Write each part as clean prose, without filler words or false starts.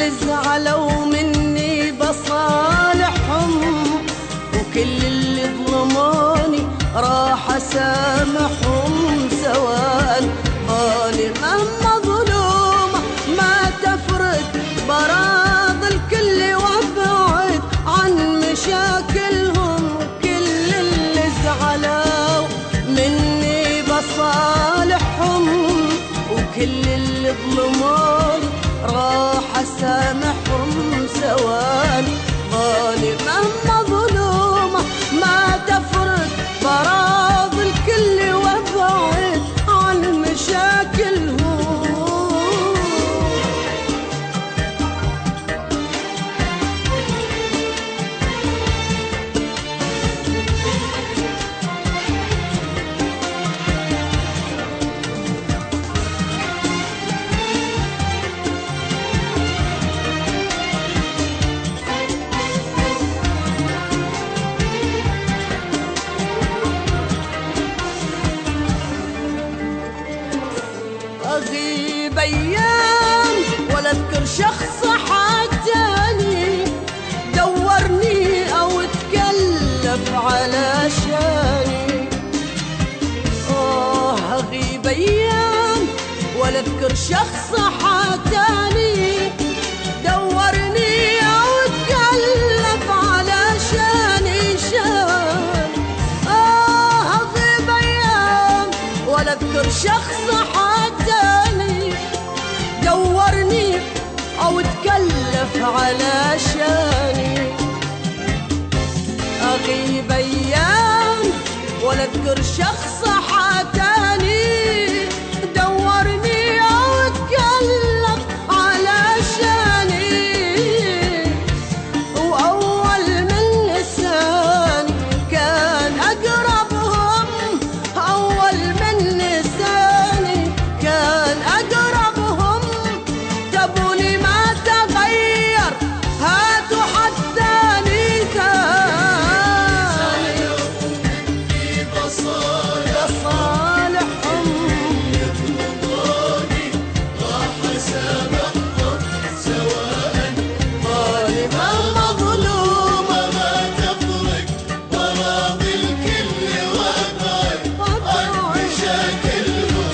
اللي زعلوا مني بصالحهم، وكل اللي ظلموني راح اسامحهم سواء. ظالمة مظلومة ما تفرق، براضي الكل وابعد عن مشاكلهم. كل اللي زعلوا مني بصالحهم، وكل اللي ظلموني راح اسامحهم سواء. ظالمة مظلومة ما تفرق، براضي الكل وابعد عن مشاكلهم. أغيب أيام ولا أذكر شخص حاجاني، دورني أو تكلف علشاني. أغيب أيام ولا أذكر شخص حاجاني، دورني أو تكلف علشاني شان. أغيب أيام ولا أذكر شخص حاجاني، دورني أو تكلف علشاني. أغيب أيام ولا أذكر شخص حاجاني، دورني أو تكلف علشاني. وأول من لساني كان أقربهم، أول من لساني كان أقربهم. تبوني ما تغير، هاتوا حد ثاني ثاني. بصالحهم راح أسامحهم سواء. ظالمة مظلومة ما تفرق، براضي الكل وابعد عن مشاكلهم.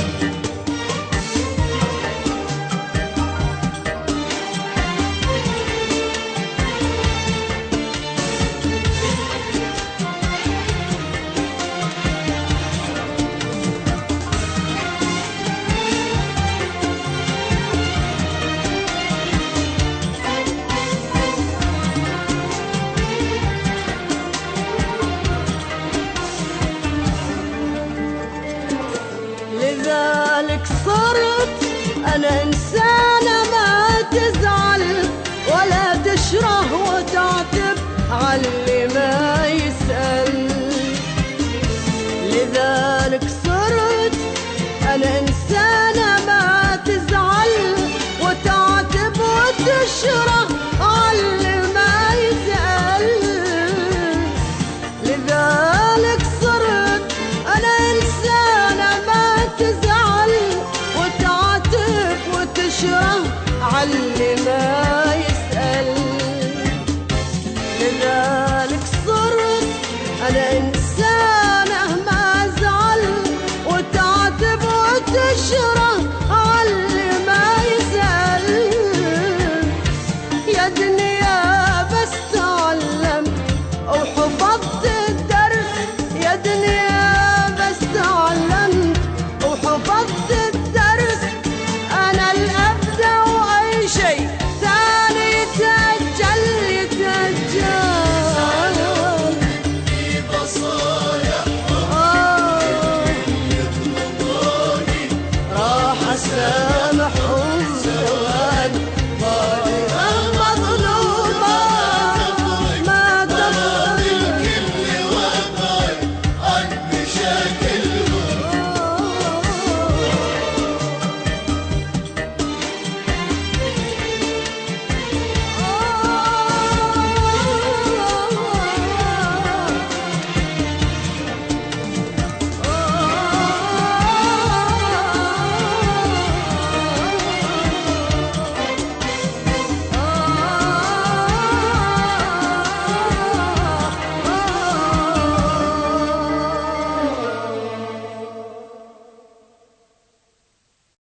لذلك صرت أنا إنسانة ما تزعل ولا تشره وتعتب على اللي ما يسأل. لذلك صرت أنا إنسانة ما تزعل وتعتب وتشره على اللي ما يسأل. لذلك صرت أنا إنسانة ما تزعل وتعتب وتشره على اللي